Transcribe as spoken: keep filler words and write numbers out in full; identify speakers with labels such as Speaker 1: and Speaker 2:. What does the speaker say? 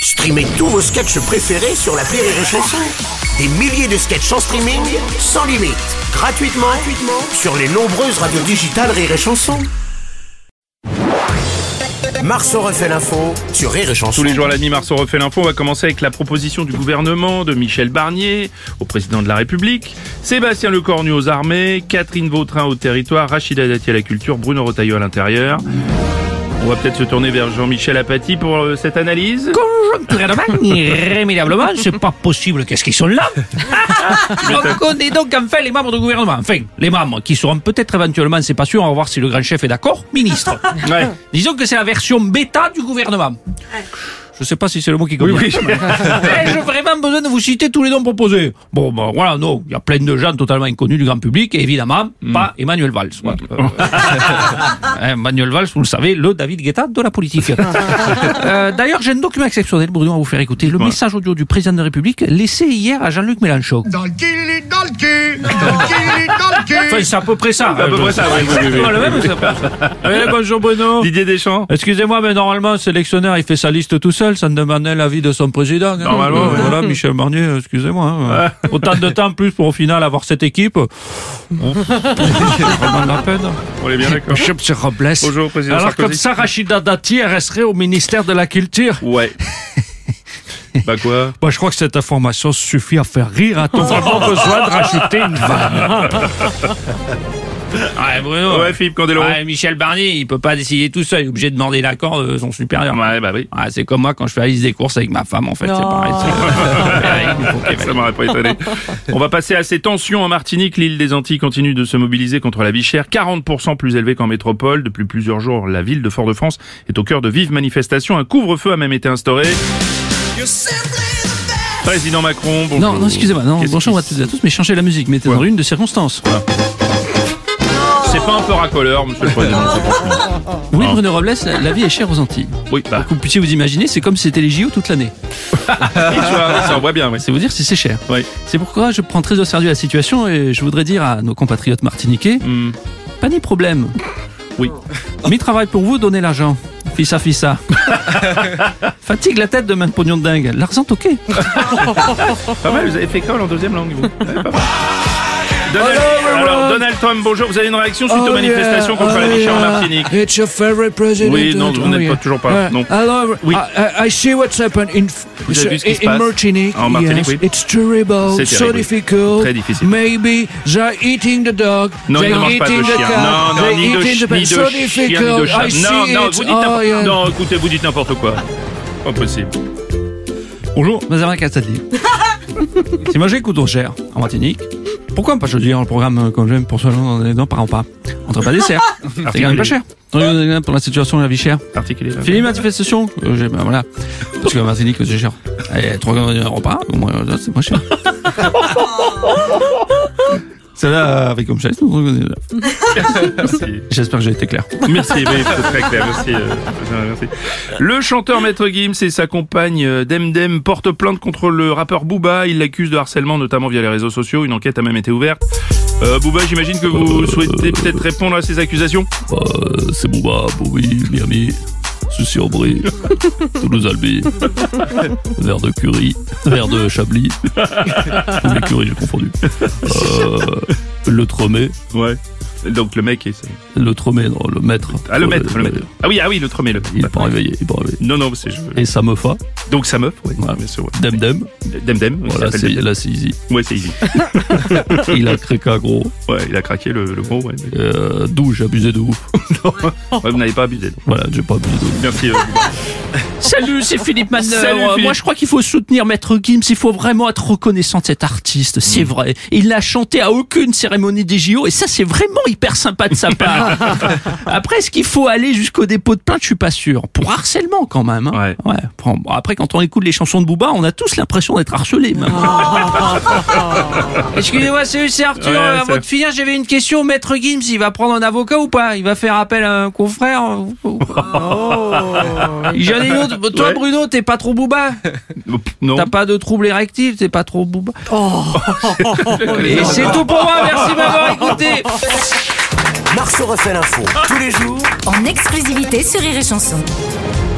Speaker 1: Streamez tous vos sketchs préférés sur l'appli Rire et Chanson. Des milliers de sketchs en streaming, sans limite, gratuitement, gratuitement sur les nombreuses radios digitales Rire et Chanson. Marceau refait l'info sur Rire et Chanson.
Speaker 2: Tous les jours à la demi, Marceau refait l'info. On va commencer avec la proposition du gouvernement de Michel Barnier au président de la République, Sébastien Lecornu aux armées, Catherine Vautrin au territoire, Rachida Dati à la culture, Bruno Retailleau à l'intérieur. On va peut-être se tourner vers Jean-Michel Apathy pour euh, cette analyse.
Speaker 3: Conjoncturellement, irrémédiablement, c'est pas possible. Qu'est-ce qu'ils sont là? On connaît donc enfin les membres du gouvernement. Enfin, les membres qui seront peut-être éventuellement, c'est pas sûr, on va voir si le grand chef est d'accord, ministre.
Speaker 2: Ouais.
Speaker 3: Disons que c'est la version bêta du gouvernement. Je sais pas si c'est le mot qui convient.
Speaker 2: Oui, oui.
Speaker 3: J'ai vraiment besoin de vous citer tous les noms proposés. Bon, ben voilà, non, il y a plein de gens totalement inconnus du grand public, et évidemment, mm. pas Emmanuel Valls. Ouais. Emmanuel Valls, vous le savez, le David Guetta de la politique. euh, D'ailleurs, j'ai un document exceptionnel, Bruno, à vous faire écouter. Le ouais. message audio du président de la République laissé hier à Jean-Luc Mélenchon.
Speaker 4: Dans le cul, dans le cul, dans le cul, dans le cul.
Speaker 3: Enfin, c'est à peu près ça.
Speaker 2: C'est à peu près ça, oui, oui, oui, oui.
Speaker 3: Le même, c'est pas ça. Eh, bonjour Bruno.
Speaker 2: Didier Deschamps.
Speaker 3: Excusez-moi, mais normalement, le sélectionneur, il fait sa liste tout seul, ça ne demandait l'avis de son président.
Speaker 2: Normalement,
Speaker 3: hein. Voilà, Michel Barnier, excusez-moi. Hein. Ouais. Autant de temps plus pour au final avoir cette équipe. Oh. Vraiment de la peine.
Speaker 2: On est bien d'accord.
Speaker 3: Monsieur Robles.
Speaker 2: Bonjour, président
Speaker 3: Alors
Speaker 2: Sarkozy.
Speaker 3: comme ça, Rachida Dati, elle resterait au ministère de la Culture.
Speaker 2: Ouais. Bah quoi?
Speaker 3: Bah, je crois que cette information suffit à faire rire. A-t-on vraiment besoin de rajouter une vanne? Ouais, Bruno.
Speaker 2: Ouais, Philippe Candeloro.
Speaker 3: Ouais, Michel Barnier, il peut pas décider tout seul. Il est obligé de demander l'accord de son supérieur.
Speaker 2: Ouais, bah oui.
Speaker 3: Ouais, c'est comme moi quand je fais la liste des courses avec ma femme, en fait. Non. C'est pareil. C'est...
Speaker 2: Ça m'aurait pas étonné. On va passer à ces tensions en Martinique. L'île des Antilles continue de se mobiliser contre la vie chère. quarante pour cent plus élevée qu'en métropole. Depuis plusieurs jours, la ville de Fort-de-France est au cœur de vives manifestations. Un couvre-feu a même été instauré. Président Macron, bonjour.
Speaker 3: Non, non, excusez-moi. Non, bonjour à toutes et à tous, mais changez la musique. Mettez ouais. dans l'une de circonstances. Voilà.
Speaker 2: C'est pas un peu racoleur, monsieur le président.
Speaker 3: Oui, Bruno Robles, la, la vie est chère aux Antilles.
Speaker 2: Oui, bah.
Speaker 3: Pour que vous puissiez vous imaginer, c'est comme si c'était les J O toute l'année.
Speaker 2: Ça, on voit bien, oui.
Speaker 3: C'est vous dire si c'est cher.
Speaker 2: Oui.
Speaker 3: C'est pourquoi je prends très au sérieux la situation et je voudrais dire à nos compatriotes martiniquais, mm. pas ni problème.
Speaker 2: Oui.
Speaker 3: Mi travaille pour vous, donnez l'argent. Fissa, fissa. Fatigue la tête de main de pognon de dingue. L'argent, ok.
Speaker 2: Pas mal, vous avez fait quoi en deuxième langue, vous? Ouais, pas mal. Donald, alors, Donald Trump, bonjour. Vous avez une réaction suite
Speaker 5: oh,
Speaker 2: aux manifestations
Speaker 5: yeah.
Speaker 2: contre
Speaker 5: oh,
Speaker 2: la vie chère
Speaker 5: yeah.
Speaker 2: en Martinique?
Speaker 5: It's your favorite president.
Speaker 2: Oui, non, vous n'êtes oh, yeah. pas toujours pas.
Speaker 5: Uh,
Speaker 2: non.
Speaker 5: Alors,
Speaker 2: oui.
Speaker 5: I, I see what's happened in,
Speaker 2: vous avez vu ce qui se
Speaker 5: in
Speaker 2: passe
Speaker 5: Martinique.
Speaker 2: En Martinique,
Speaker 5: yes.
Speaker 2: oui.
Speaker 5: It's terrible.
Speaker 2: C'est
Speaker 5: so
Speaker 2: terrible.
Speaker 5: difficult.
Speaker 2: Très difficile.
Speaker 5: Maybe they're eating the dog.
Speaker 2: Non, ils
Speaker 5: they're
Speaker 2: ne mangent pas de
Speaker 5: eating
Speaker 2: chien.
Speaker 5: the cat.
Speaker 2: Non, non, ni de,
Speaker 5: eating
Speaker 2: ch- ni de
Speaker 5: so
Speaker 2: chien,
Speaker 5: difficult.
Speaker 2: ni de chat.
Speaker 5: I see
Speaker 2: Non, non,
Speaker 5: it.
Speaker 2: vous dites n'importe
Speaker 5: oh, yeah.
Speaker 2: Non, écoutez, vous dites n'importe quoi. Pas possible.
Speaker 3: Bonjour, Benjamin Castaldi. Si moi j'écoute au cher en Martinique, pourquoi pas choisir le programme comme j'aime pour ce genre dans les dents par an pas? Entre pas dessert. C'est quand même pas cher. Pour la situation de la vie chère.
Speaker 2: Particulier.
Speaker 3: Fini manifestation. Euh, j'ai, ben voilà. Parce que la Martinique, c'est cher. Et trois repas, au moins, c'est moins cher. C'est là, avec comme chaise.
Speaker 2: Merci.
Speaker 3: J'espère que j'ai été clair.
Speaker 2: Merci, oui, c'est très clair. Merci, euh, merci. Le chanteur Maître Gims et sa compagne euh, Demdem portent plainte contre le rappeur Booba. Ils l'accusent de harcèlement, notamment via les réseaux sociaux. Une enquête a même été ouverte. Euh, Booba, j'imagine que vous euh, souhaitez peut-être répondre à ces accusations.
Speaker 6: euh, C'est Booba, Bobby, Miami. Souci au bris, Toulouse Albi, verre de curry, verre de Chablis, tous les currys j'ai confondu. Euh, le Tromé.
Speaker 2: Ouais. Donc le mec est.
Speaker 6: Le Tromé, non, le maître.
Speaker 2: Ah le maître, le, le maître. Ah oui, ah oui, le Tromé. Le...
Speaker 6: Il n'est pas réveillé, il est pas réveillé.
Speaker 2: Non, non, c'est. Je...
Speaker 6: Et sa meuf.
Speaker 2: Donc sa meuf, oui.
Speaker 6: Ouais.
Speaker 2: Bien sûr, ouais.
Speaker 6: Dem Dem.
Speaker 2: Dem Dem.
Speaker 6: Voilà, c'est, là c'est easy.
Speaker 2: Ouais, c'est easy.
Speaker 6: Il a craqué gros.
Speaker 2: Ouais, il a craqué le, le gros, ouais. Mais...
Speaker 6: Euh, d'où j'ai abusé de ouf.
Speaker 2: Non, ouais, vous n'avez pas abusé. Donc.
Speaker 6: Voilà, j'ai pas abusé de ouf.
Speaker 2: Merci. Euh,
Speaker 3: Salut, c'est Philippe Manœuvre.
Speaker 2: Salut, Philippe.
Speaker 3: Moi, je crois qu'il faut soutenir Maître Gims. Il faut vraiment être reconnaissant de cet artiste. C'est mmh. vrai. Il n'a chanté à aucune cérémonie des J O et ça, c'est vraiment hyper sympa de sa part. Après, est-ce qu'il faut aller jusqu'au dépôt de plainte? Je suis pas sûr. Pour harcèlement, quand même. Hein.
Speaker 2: Ouais.
Speaker 3: Ouais. Bon, après, quand on écoute les chansons de Booba, on a tous l'impression d'être harcelés. Même. Excusez-moi, c'est, c'est Arthur.
Speaker 2: Ouais,
Speaker 3: à
Speaker 2: c'est...
Speaker 3: votre fille, j'avais une question. Maître Gims, il va prendre un avocat ou pas? Il va faire appel à un confrère? Oh. J'en ai une autre. Toi, ouais. Bruno, t'es pas trop Booba?
Speaker 2: Non.
Speaker 3: T'as pas de trouble érectile? T'es pas trop Booba? Oh. Et c'est tout pour moi. Merci de m'avoir écouté.
Speaker 1: Marceau refait l'info tous les jours
Speaker 7: en exclusivité sur Rire et Chanson.